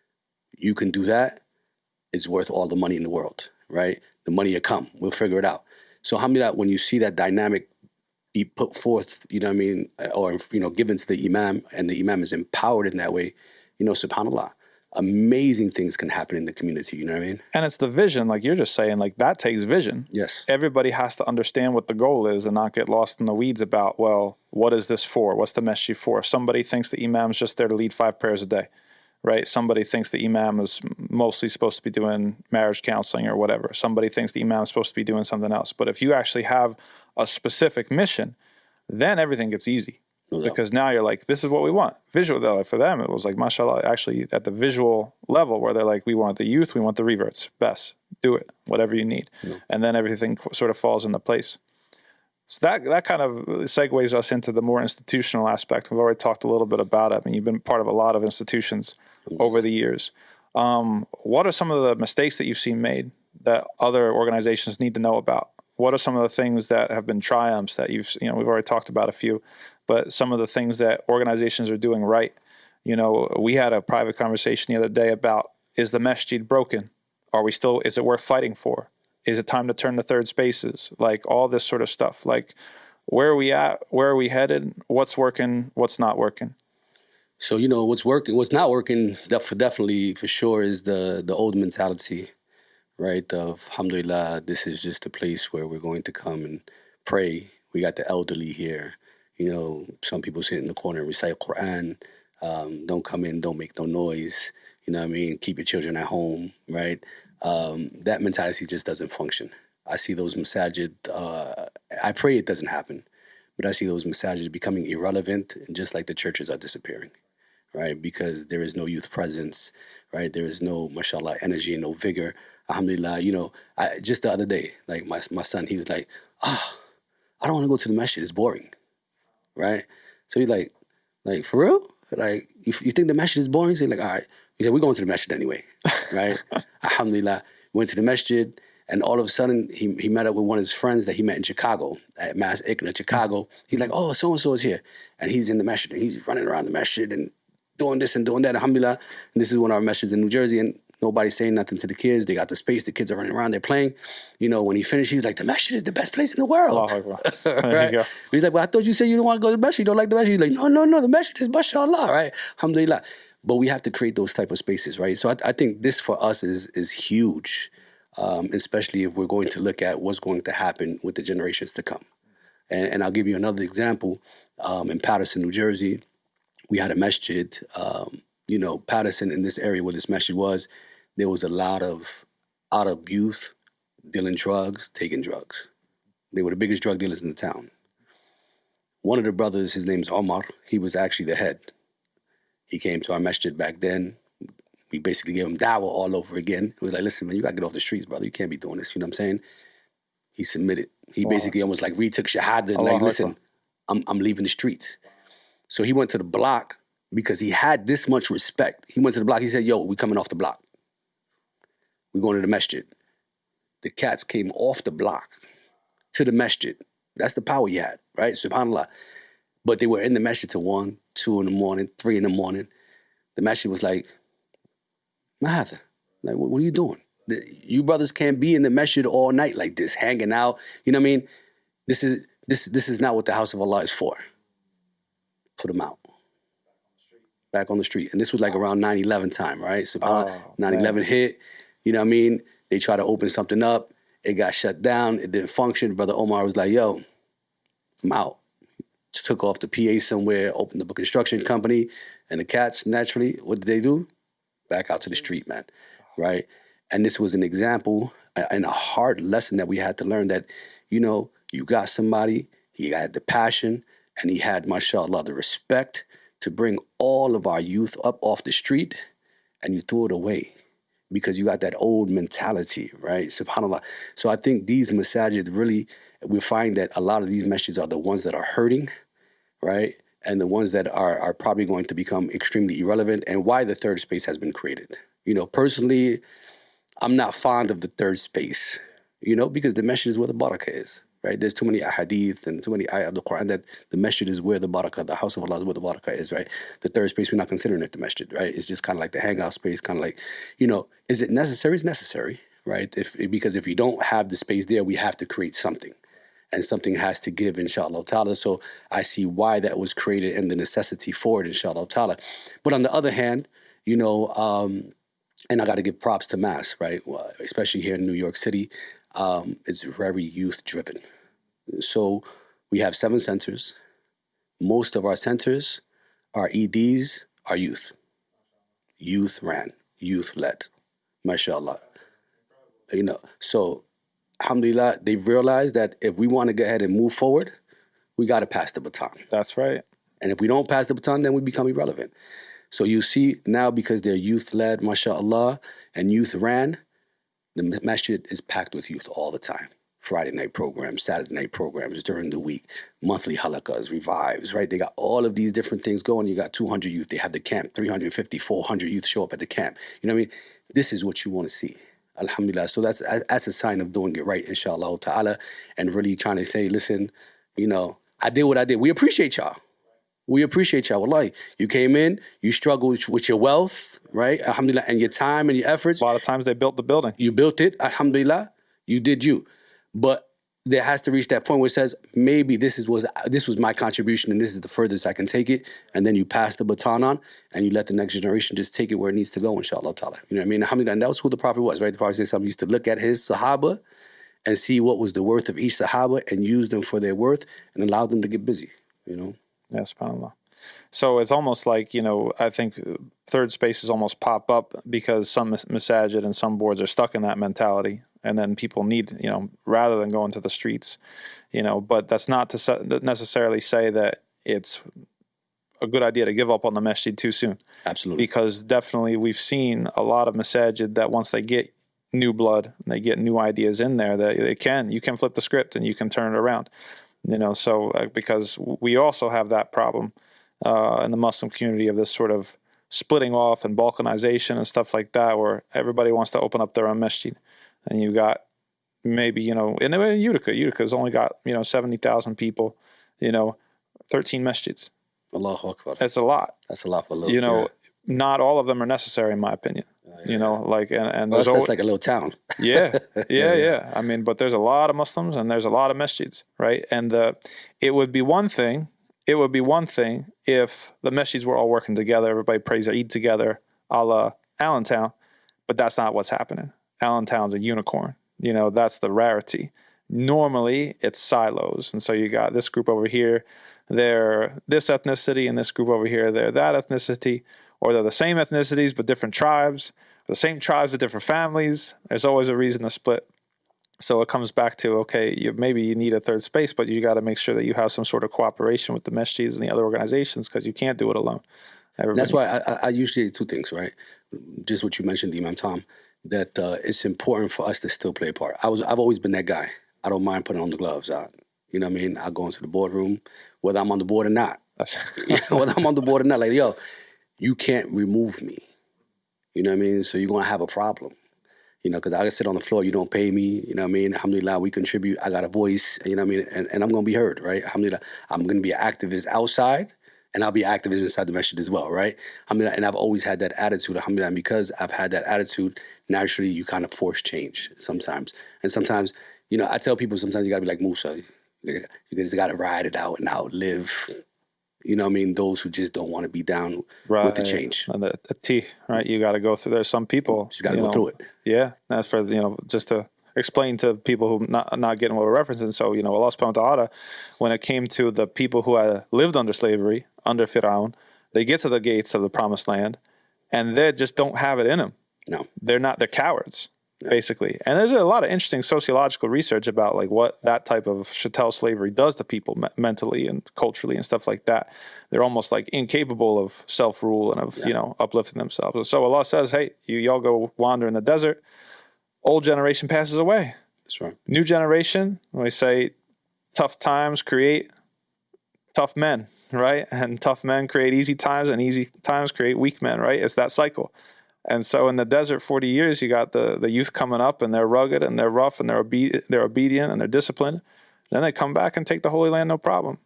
Speaker 3: You can do that. It's worth all the money in the world, right? The money will come. We'll figure it out. So alhamdulillah, when you see that dynamic be put forth, you know what I mean, or, you know, given to the imam, and the imam is empowered in that way, you know, subhanallah, amazing things can happen in the community, you know what I mean?
Speaker 2: And it's the vision, like you're just saying, like that takes vision.
Speaker 3: Yes.
Speaker 2: Everybody has to understand what the goal is and not get lost in the weeds about, well, what is this for? What's the masjid for? Somebody thinks the imam's just there to lead five prayers a day, right? Somebody thinks the imam is mostly supposed to be doing marriage counseling or whatever. Somebody thinks the imam is supposed to be doing something else. But if you actually have a specific mission, then everything gets easy. No because now you're like, this is what we want. Visual, though, for them, it was like, mashallah, actually at the visual level where they're like, we want the youth, we want the reverts. Best. Do it. Whatever you need. No. And then everything sort of falls into place. So that that kind of segues us into the more institutional aspect. We've already talked a little bit about it. I mean, you've been part of a lot of institutions mm-hmm. over the years. Um, what are some of the mistakes that you've seen made that other organizations need to know about? What are some of the things that have been triumphs that you've, you know, we've already talked about a few, but some of the things that organizations are doing right? You know, we had a private conversation the other day about, is the masjid broken? Are we still, is it worth fighting for? Is it time to turn to third spaces? Like all this sort of stuff. Like where are we at? Where are we headed? What's working? What's not working?
Speaker 3: So, you know, what's working, what's not working def- definitely for sure is the, the old mentality, right? Of alhamdulillah, this is just a place where we're going to come and pray. We got the elderly here. You know, some people sit in the corner and recite Quran. Um, don't come in, don't make no noise. You know what I mean? Keep your children at home, right? Um, that mentality just doesn't function. I see those masajid, uh, I pray it doesn't happen, but I see those masajid becoming irrelevant, and just like the churches are disappearing, right? Because there is no youth presence, right? There is no, mashallah, energy and no vigor. Alhamdulillah, you know, I, just the other day, like my my son, he was like, oh, I don't want to go to the masjid, it's boring, right? So he's like, like, for real? Like, you, you think the masjid is boring? So he's like, all right. He said, we're going to the masjid anyway, right? Alhamdulillah, went to the masjid, and all of a sudden, he he met up with one of his friends that he met in Chicago, at Mass Ikna, Chicago. He's like, oh, so-and-so is here. And he's in the masjid, and he's running around the masjid and doing this and doing that, alhamdulillah. And this is one of our masjids in New Jersey, and nobody's saying nothing to the kids. They got the space. The kids are running around. They're playing. You know, when he finished, he's like, the masjid is the best place in the world.
Speaker 2: Oh, there
Speaker 3: right?
Speaker 2: you go.
Speaker 3: He's like, well, I thought you said you don't want to go to the masjid. You don't like the masjid. He's like, no, no, no. The masjid is mashallah, right? Alhamdulillah. But we have to create those type of spaces, right? So I, I think this for us is is huge, um, especially if we're going to look at what's going to happen with the generations to come. And, and I'll give you another example. Um, in Patterson, New Jersey, we had a masjid. Um, you know, Patterson, in this area where this masjid was, there was a lot of out of youth dealing drugs, taking drugs. They were the biggest drug dealers in the town. One of the brothers, his name's Omar, he was actually the head. He came to our masjid back then. We basically gave him dawah all over again. It was like, listen, man, you got to get off the streets, brother. You can't be doing this. You know what I'm saying? He submitted. He Allah. basically almost like retook shahada. Allah like, listen, I'm, I'm leaving the streets. So he went to the block because he had this much respect. He went to the block. He said, yo, we coming off the block. We're going to the masjid. The cats came off the block to the masjid. That's the power he had, right? SubhanAllah. But they were in the masjid till one, two in the morning, three in the morning. The masjid was like, Mahatha, like, what, what are you doing? The, you brothers can't be in the masjid all night like this, hanging out. You know what I mean? This is this this is not what the house of Allah is for. Put them out. Back on the street. And this was like around nine eleven time, right? SubhanAllah, oh, nine eleven hit. You know what I mean? They tried to open something up. It got shut down. It didn't function. Brother Omar was like, yo, I'm out. Just took off the P A somewhere, opened up a construction company, and the cats, naturally, what did they do? back out to the street, man, right? And this was an example and a hard lesson that we had to learn that, you know, you got somebody, he had the passion, and he had, mashallah, the respect to bring all of our youth up off the street, and you threw it away because you got that old mentality, right? SubhanAllah. So I think these masajid really, we find that a lot of these masjids are the ones that are hurting, right? And the ones that are, are probably going to become extremely irrelevant, and why the third space has been created. You know, personally, I'm not fond of the third space, you know, because the masjid is where the barakah is, right? There's too many ahadith and too many ayat of the Quran that the masjid is where the barakah, the house of Allah is where the barakah is, right? The third space, we're not considering it the masjid, right? It's just kind of like the hangout space, kind of like, you know, is it necessary? It's necessary, right? If Because if you don't have the space there, we have to create something. And something has to give, inshallah ta'ala. So I see why that was created and the necessity for it, inshallah ta'ala. But on the other hand, you know, um, and I got to give props to Mass, right? Well, especially here in New York City, um, it's very youth-driven. So we have seven centers. Most of our centers, our E Ds, are youth. Youth-ran, youth-led, mashallah. You know, so alhamdulillah, they've realized that if we want to go ahead and move forward, we got to pass the baton.
Speaker 2: That's right.
Speaker 3: And if we don't pass the baton, then we become irrelevant. So you see now, because they're youth-led, mashallah, and youth-ran, the masjid is packed with youth all the time. Friday night programs, Saturday night programs during the week, monthly halakas, revives, right? They got all of these different things going. You got two hundred youth. They have the camp, three hundred fifty, four hundred youth show up at the camp. You know what I mean? This is what you want to see. Alhamdulillah. So that's that's a sign of doing it right, inshallah ta'ala, and really trying to say, listen, you know, I did what I did. We appreciate y'all. We appreciate y'all. Wallahi, you came in, you struggled with your wealth, right? Alhamdulillah, and your time and your efforts.
Speaker 2: A lot of times they built the building.
Speaker 3: You built it, alhamdulillah. You did you. But there has to reach that point where it says, maybe this is was this was my contribution and this is the furthest I can take it. And then you pass the baton on and you let the next generation just take it where it needs to go, inshallah ta'ala. You know what I mean? Alhamdulillah. And that was who the Prophet was, right? The Prophet said something, used to look at his Sahaba and see what was the worth of each Sahaba and use them for their worth and allow them to get busy, you know?
Speaker 2: Yeah, subhanAllah. So it's almost like, you know, I think third spaces almost pop up because some masajid and some boards are stuck in that mentality. And then people need, you know, rather than going to the streets, you know, but that's not to necessarily say that it's a good idea to give up on the masjid too soon.
Speaker 3: Absolutely.
Speaker 2: Because definitely we've seen a lot of masajid that once they get new blood, and they get new ideas in there, that they can, you can flip the script and you can turn it around, you know, so uh, because we also have that problem uh, in the Muslim community of this sort of splitting off and balkanization and stuff like that, where everybody wants to open up their own masjid. And you got maybe, you know, in Utica, Utica's only got, you know, seventy thousand people, you know, thirteen masjids.
Speaker 3: Allahu Akbar.
Speaker 2: That's a lot.
Speaker 3: That's a lot for a little.
Speaker 2: You know,
Speaker 3: yeah.
Speaker 2: Not all of them are necessary, in my opinion. Uh, yeah. You know, like, and, and
Speaker 3: well,
Speaker 2: there's
Speaker 3: that's
Speaker 2: always,
Speaker 3: like a little town.
Speaker 2: yeah, yeah, yeah, yeah. I mean, but there's a lot of Muslims and there's a lot of masjids, right? And uh, it would be one thing, it would be one thing if the masjids were all working together, everybody prays Eid together, a la Allentown, but that's not what's happening. Allentown's a unicorn. You know, that's the rarity. Normally, it's silos. And so you got this group over here, they're this ethnicity, and this group over here, they're that ethnicity. Or they're the same ethnicities but different tribes, the same tribes with different families. There's always a reason to split. So it comes back to, okay, you, maybe you need a third space, but you got to make sure that you have some sort of cooperation with the masjids and the other organizations, because you can't do it alone. Everybody.
Speaker 3: That's why I, I usually do two things, right? Just what you mentioned, Imam Tom, that uh, it's important for us to still play a part. I was, I've always been that guy. I don't mind putting on the gloves out. You know what I mean? I go into the boardroom, whether I'm on the board or not. Whether I'm on the board or not, like, yo, you can't remove me. You know what I mean? So you're going to have a problem. You know, because I can sit on the floor, you don't pay me. You know what I mean? Alhamdulillah, we contribute. I got a voice, you know what I mean? And, and I'm going to be heard, right? Alhamdulillah, I'm going to be an activist outside, and I'll be an activist inside the masjid as well, right? Alhamdulillah, and I've always had that attitude, alhamdulillah. And because I've had that attitude, naturally, you kind of force change sometimes. And sometimes, you know, I tell people sometimes you got to be like Musa. You just got to ride it out and outlive, you know what I mean, those who just don't want to be down right. with the change.
Speaker 2: And the, the T, right? You got to go through. There's some people.
Speaker 3: You just got to go
Speaker 2: know,
Speaker 3: through it.
Speaker 2: Yeah. That's for, you know, just to explain to people who not not getting what we're referencing. So, you know, Allah subhanahu wa ta'ala, when it came to the people who had lived under slavery, under Fir'aun, they get to the gates of the promised land and they just don't have it in them.
Speaker 3: No.
Speaker 2: They're not, they're cowards, no. basically. And there's a lot of interesting sociological research about like what that type of chattel slavery does to people me- mentally and culturally and stuff like that. They're almost like incapable of self-rule and of, yeah. you know, uplifting themselves. So Allah says, hey, you y'all go wander in the desert. Old generation passes away.
Speaker 3: That's right.
Speaker 2: New generation, when we say tough times create tough men, right? And tough men create easy times, and easy times create weak men, right? It's that cycle. And so in the desert, forty years, you got the, the youth coming up, and they're rugged, and they're rough, and they're, obe- they're obedient, and they're disciplined. Then they come back and take the Holy Land, no problem.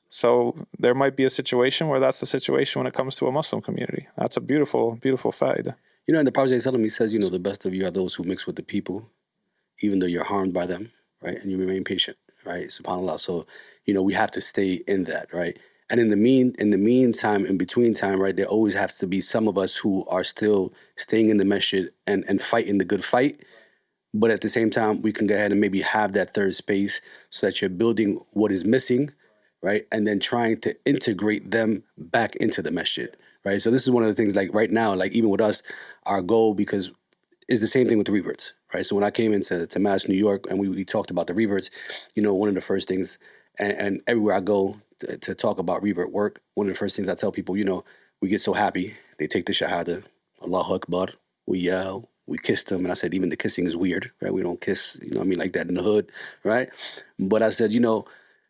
Speaker 2: So there might be a situation where that's the situation when it comes to a Muslim community. That's a beautiful, beautiful faida.
Speaker 3: You know, and the Prophet ﷺ, he says, you know, the best of you are those who mix with the people, even though you're harmed by them, right? And you remain patient, right? SubhanAllah. So, you know, we have to stay in that, right? And in the mean, in the meantime, in between time, right, there always has to be some of us who are still staying in the masjid and, and fighting the good fight. But at the same time, we can go ahead and maybe have that third space so that you're building what is missing, right? And then trying to integrate them back into the masjid, right? So this is one of the things, like right now, like even with us, our goal, because it's the same thing with the reverts, right? So when I came into to Mass New York and we, we talked about the reverts, you know, one of the first things, and, and everywhere I go to, to talk about revert work, one of the first things I tell people, you know, we get so happy. They take the Shahada, Allahu Akbar, we yell, we kiss them. And I said, even the kissing is weird, right? We don't kiss, you know what I mean, like that in the hood, right? But I said, you know,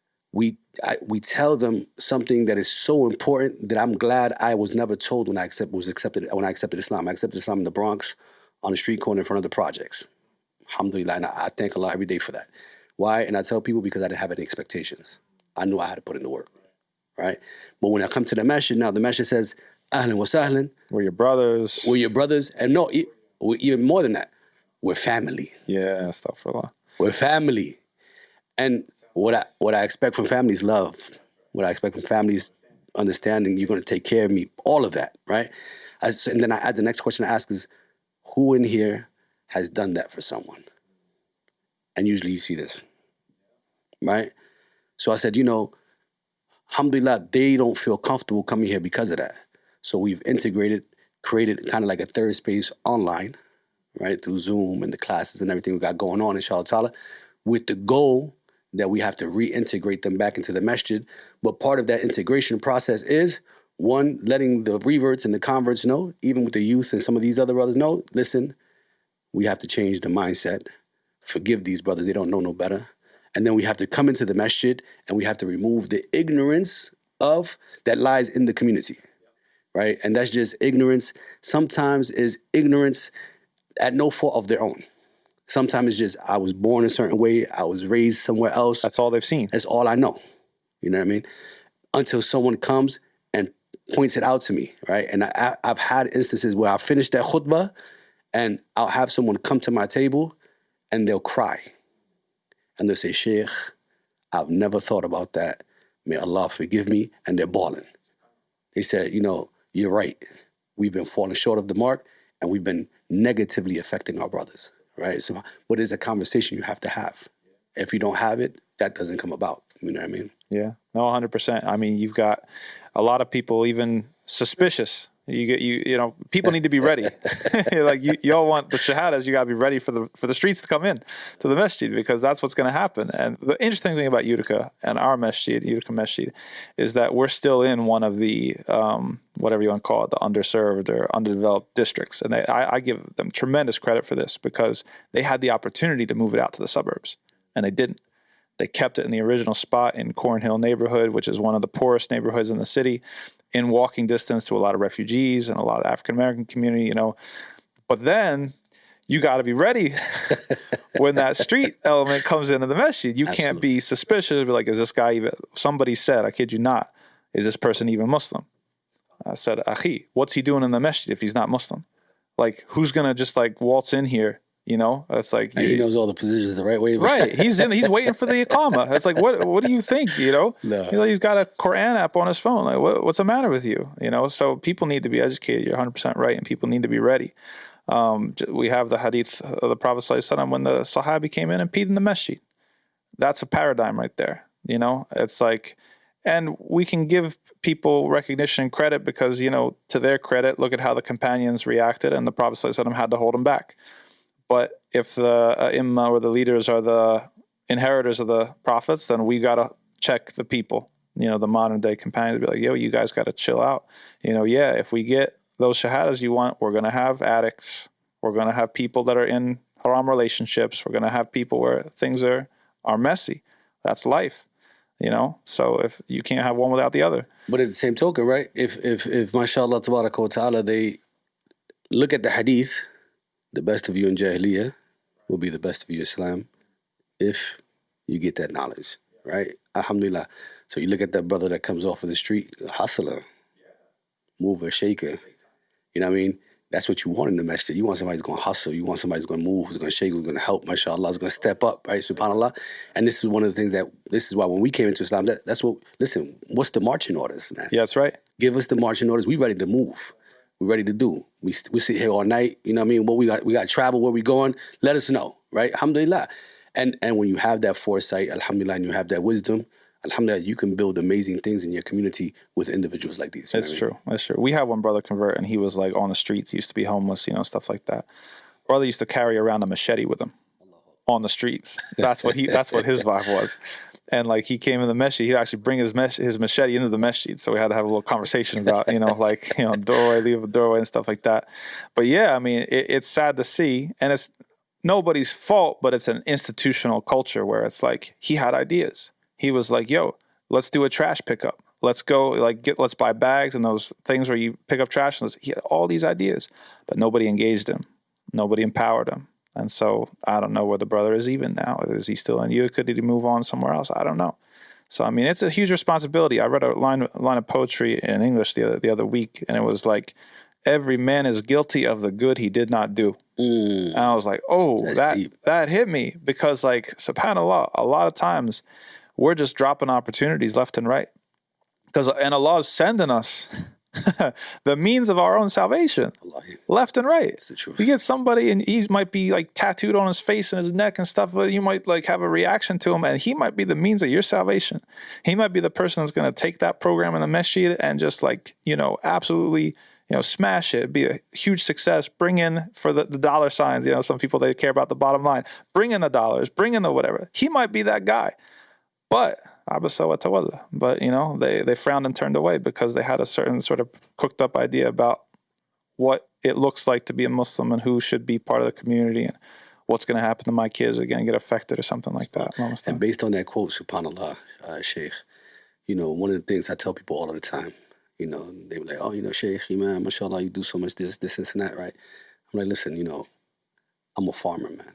Speaker 3: we I, we tell them something that is so important that I'm glad I was never told when I accept was accepted when I accepted Islam. I accepted Islam in the Bronx on the street corner in front of the projects. Alhamdulillah, and I, I thank Allah every day for that. Why? And I tell people because I didn't have any expectations. I knew I had to put in the work, right? But when I come to the masjid now, the masjid says, Ahlan wa sahlan.
Speaker 2: We're your brothers.
Speaker 3: We're your brothers. And no, even more than that, we're family.
Speaker 2: Yeah, astaghfirullah.
Speaker 3: We're family. And what I what I expect from family is love. What I expect from family is understanding. You're going to take care of me. All of that, right? I, and then I add the next question I ask is, who in here has done that for someone? And usually you see this, right? So I said, you know, alhamdulillah, they don't feel comfortable coming here because of that. So we've integrated, created kind of like a third space online, right? Through Zoom and the classes and everything we got going on, inshallah ta'ala, with the goal that we have to reintegrate them back into the masjid. But part of that integration process is, one, letting the reverts and the converts know, even with the youth and some of these other brothers know, listen, we have to change the mindset. Forgive these brothers, they don't know no better. And then we have to come into the masjid and we have to remove the ignorance of that lies in the community, right? And that's just ignorance. Sometimes is ignorance at no fault of their own. Sometimes it's just, I was born a certain way, I was raised somewhere else.
Speaker 2: That's all they've seen.
Speaker 3: That's all I know. You know what I mean? Until someone comes and points it out to me, right? And I, I've had instances where I finish that khutbah and I'll have someone come to my table and they'll cry. And they'll say, Sheikh, I've never thought about that. May Allah forgive me. And they're bawling. They said, you know, you're right. We've been falling short of the mark and we've been negatively affecting our brothers, right? So what is a conversation you have to have? If you don't have it, that doesn't come about. You know what I mean?
Speaker 2: Yeah, no, one hundred percent. I mean, you've got a lot of people even suspicious. You get you you know people need to be ready. Like you y'all want the shahadas, you got to be ready for the for the streets to come in to the masjid, because that's what's going to happen. And the interesting thing about Utica and our masjid, Utica Masjid, is that we're still in one of the um, whatever you want to call it, the underserved or underdeveloped districts. And they, I, I give them tremendous credit for this, because they had the opportunity to move it out to the suburbs and they didn't. They kept it in the original spot in Cornhill neighborhood, which is one of the poorest neighborhoods in the city, in walking distance to a lot of refugees and a lot of African-American community, you know. But then you got to be ready when that street element comes into the masjid. You Absolutely. Can't be suspicious. Be like, is this guy even, somebody said, I kid you not, is this person even Muslim? I said, Akhi, what's he doing in the masjid if he's not Muslim? Like, who's going to just like waltz in here? You know, it's like
Speaker 3: and he knows all the positions the right way.
Speaker 2: Right, he's in. He's waiting for the iqama. It's like, what? What do you think? You know,
Speaker 3: no.
Speaker 2: you know, he's got a Quran app on his phone. Like, what, what's the matter with you? You know, so people need to be educated. You're one hundred percent right, and people need to be ready. Um, we have the hadith of the Prophet sallallahu alaihi wasallam when the Sahabi came in and peed in the masjid. That's a paradigm right there. You know, it's like And we can give people recognition and credit because, you know, to their credit, look at how the companions reacted and the Prophet ﷺ had to hold them back. But if the Imma or the leaders are the inheritors of the prophets, then we got to check the people, you know, the modern day companions, be like, yo, you guys got to chill out. You know, yeah, if we get those shahadas you want, we're going to have addicts. We're going to have people that are in haram relationships. We're going to have people where things are, are messy. That's life. You know, so if you can't have one without the other.
Speaker 3: But at the same token, right? If if if mashallah tabaraka wa ta'ala, they look at the hadith, the best of you in Jahiliyyah will be the best of you in Islam if you get that knowledge, right? Alhamdulillah. So you look at that brother that comes off of the street, a hustler, mover, shaker. You know what I mean? That's what you want in the masjid. You want somebody who's going to hustle. You want somebody who's going to move, who's going to shake, who's going to help, mashallah, who's going to step up, right? SubhanAllah. And this is one of the things that, this is why when we came into Islam, that, that's what, listen, what's the marching orders, man?
Speaker 2: Yeah, that's right.
Speaker 3: Give us the marching orders. We ready to move. We ready to do. We we sit here all night, you know what I mean? What we got, we got to travel, where we going, let us know, right? Alhamdulillah. And, and when you have that foresight, alhamdulillah, and you have that wisdom, alhamdulillah, you can build amazing things in your community with individuals like these.
Speaker 2: That's true. That's true. We had one brother convert, and he was like on the streets. He used to be homeless, you know, stuff like that. Brother used to carry around a machete with him on the streets. That's what he. That's what his vibe was. And like he came in the masjid, he'd actually bring his mesh, his machete into the masjid. So we had to have a little conversation about, you know, like, you know, doorway, leave a doorway and stuff like that. But yeah, I mean, it, it's sad to see, and it's nobody's fault, but it's an institutional culture where it's like he had ideas. He was like, yo, let's do a trash pickup. Let's go, like, get, let's buy bags and those things where you pick up trash. And he had all these ideas, but nobody engaged him. Nobody empowered him. And so I don't know where the brother is even now. Is he still in Utica? Did he move on somewhere else? I don't know. So, I mean, it's a huge responsibility. I read a line, a line of poetry in English the other, the other week, and it was like, every man is guilty of the good he did not do. Mm. And I was like, oh, That's that deep. that hit me because, like, subhanAllah, a lot of times we're just dropping opportunities left and right. Because and Allah is sending us the means of our own salvation, left and right. It's the truth. You get somebody and he might be like tattooed on his face and his neck and stuff, but you might like have a reaction to him, and he might be the means of your salvation. He might be the person that's going to take that program in the masjid and just like, you know, absolutely, you know, smash it, be a huge success, bring in for the, the dollar signs. You know, some people, they care about the bottom line, bring in the dollars, bring in the whatever. He might be that guy. But but you know, they, they frowned and turned away because they had a certain sort of cooked up idea about what it looks like to be a Muslim and who should be part of the community and what's going to happen to my kids again, get affected or something like that.
Speaker 3: And based on that quote, subhanAllah, uh, Sheikh, you know, one of the things I tell people all of the time, you know, they were like, oh, you know, Sheikh, Imam, mashallah, you do so much this, this, this, and that, right? I'm like, listen, you know, I'm a farmer, man.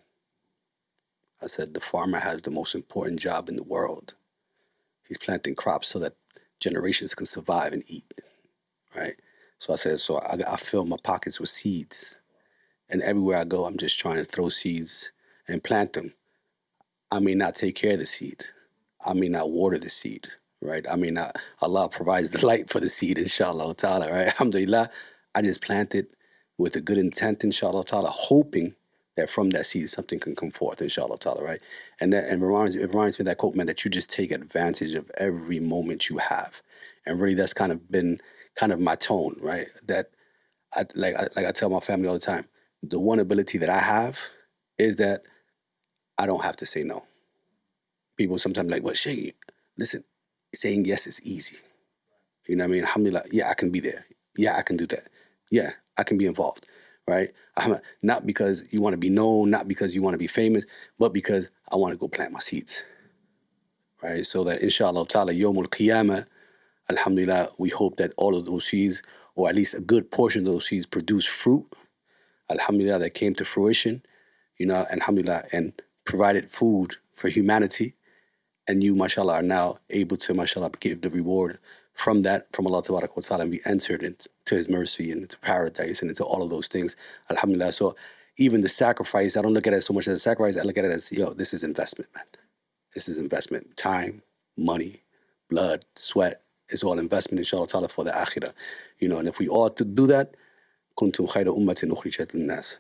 Speaker 3: I said, the farmer has the most important job in the world. He's planting crops so that generations can survive and eat, right? So I said, so I, I fill my pockets with seeds. And everywhere I go, I'm just trying to throw seeds and plant them. I may not take care of the seed. I may not water the seed, right? I may not, Allah provides the light for the seed, inshallah ta'ala, right? Alhamdulillah, I just plant it with a good intent, inshallah ta'ala, hoping that from that seed something can come forth, inshallah ta'ala, right? And that and reminds, it reminds me of that quote, man, that you just take advantage of every moment you have. And really that's kind of been kind of my tone, right? That, I, like, I, like I tell my family all the time, the one ability that I have is that I don't have to say no. People sometimes like, well, Shay, listen, saying yes is easy. You know what I mean? Alhamdulillah, yeah, I can be there. Yeah, I can do that. Yeah, I can be involved. Right? Not because you want to be known, not because you want to be famous, but because I want to go plant my seeds. Right? So that inshallah ta'ala, Yawmul Qiyamah, alhamdulillah, we hope that all of those seeds, or at least a good portion of those seeds, produce fruit. Alhamdulillah, that came to fruition, you know, alhamdulillah, and provided food for humanity. And you, mashallah, are now able to, mashallah, give the reward from that, from Allah Ta'ala, and be entered into His mercy and into paradise and into all of those things. Alhamdulillah. So even the sacrifice, I don't look at it so much as a sacrifice. I look at it as, yo, this is investment, man. This is investment. Time, money, blood, sweat. It's all investment, inshallah ta'ala, for the akhirah. You know, and if we ought to do that, kuntum khayra ummatin ukhrijat linnas.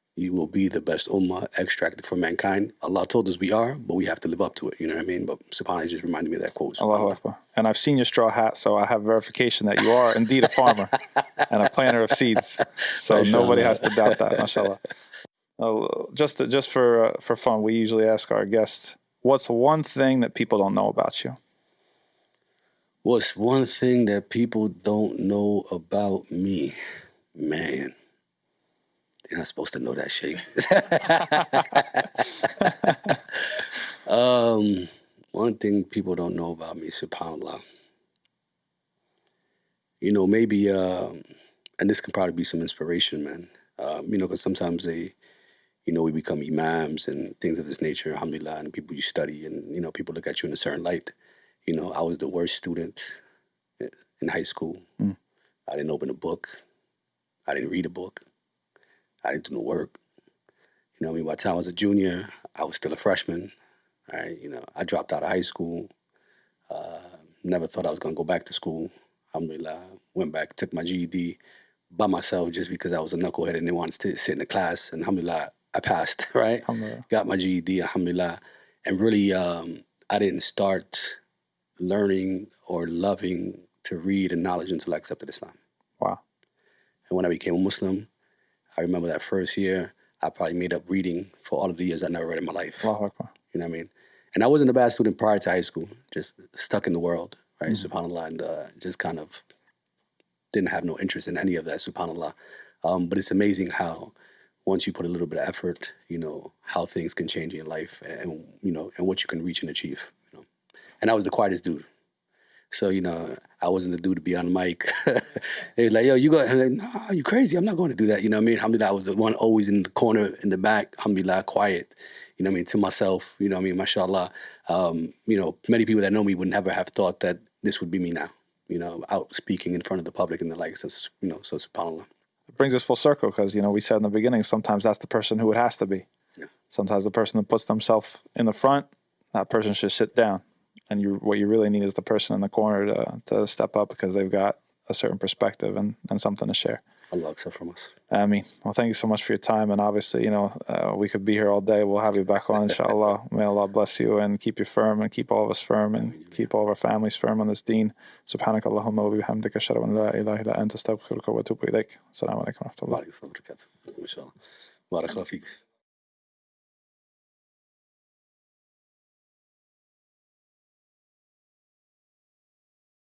Speaker 3: you will be the best ummah extracted from mankind. Allah told us we are, but we have to live up to it. You know what I mean? But subhanAllah just reminded me of that quote.
Speaker 2: Allahu Akbar. And I've seen your straw hat, so I have verification that you are indeed a farmer and a planter of seeds. So
Speaker 3: Mashallah.
Speaker 2: Nobody has to doubt that, mashallah. Uh, just to, just for uh, for fun, we usually ask our guests, what's one thing that people don't know about you?
Speaker 3: What's one thing that people don't know about me? Man. You're not supposed to know that, Sheikh. um, one thing people don't know about me, subhanAllah. You know, maybe, uh, and this can probably be some inspiration, man. Um, you know, because sometimes they, you know, we become imams and things of this nature, alhamdulillah, and people you study and, you know, people look at you in a certain light. You know, I was the worst student in high school. Mm. I didn't open a book. I didn't read a book. I didn't do no work. You know what I mean? By the time I was a junior, I was still a freshman. All right, you know, I dropped out of high school. Uh, never thought I was going to go back to school. Alhamdulillah, went back, took my G E D by myself just because I was a knucklehead and they wanted to sit in the class. And alhamdulillah, I passed, right? Got my G E D, alhamdulillah. And really, um, I didn't start learning or loving to read and knowledge until I accepted Islam.
Speaker 2: Wow.
Speaker 3: And when I became a Muslim, I remember that first year, I probably made up reading for all of the years I never read in my life.
Speaker 2: Allahu Akbar.
Speaker 3: You know what I mean? And I wasn't a bad student prior to high school, just stuck in the world, right? Mm-hmm. SubhanAllah, and uh, just kind of didn't have no interest in any of that, SubhanAllah. Um, but it's amazing how once you put a little bit of effort, you know, how things can change in your life and, you know, and what you can reach and achieve, you know. And I was the quietest dude. So, you know, I wasn't the dude to be on the mic. They was like, yo, you go. I'm like, nah, you crazy. I'm not going to do that. You know what I mean? Alhamdulillah, I was the one always in the corner, in the back, alhamdulillah, quiet. You know what I mean? To myself, you know what I mean? Mashallah. Um, you know, many people that know me would never have thought that this would be me now. You know, out speaking in front of the public and the likes. So, you know, so subhanAllah.
Speaker 2: It brings us full circle because, you know, we said in the beginning, sometimes that's the person who it has to be.
Speaker 3: Yeah.
Speaker 2: Sometimes the person that puts themselves in the front, that person should sit down. And you, what you really need is the person in the corner to to step up because they've got a certain perspective and, and something to share.
Speaker 3: Allah accept from us.
Speaker 2: I mean, well, thank you so much for your time. And obviously, you know, uh, we could be here all day. We'll have you back on, inshallah. May Allah bless you and keep you firm and keep all of us firm and keep all of our families firm on this deen. Subhanak Allahumma wa bihamdika ashhadu an la ilaha illa anta astaghfiruka wa atubu ilayk. Assalamu alaikum wa rahmatullah.
Speaker 3: Wa alaikum assalam wa barakatuh. Mashallah. Barakallahu feek.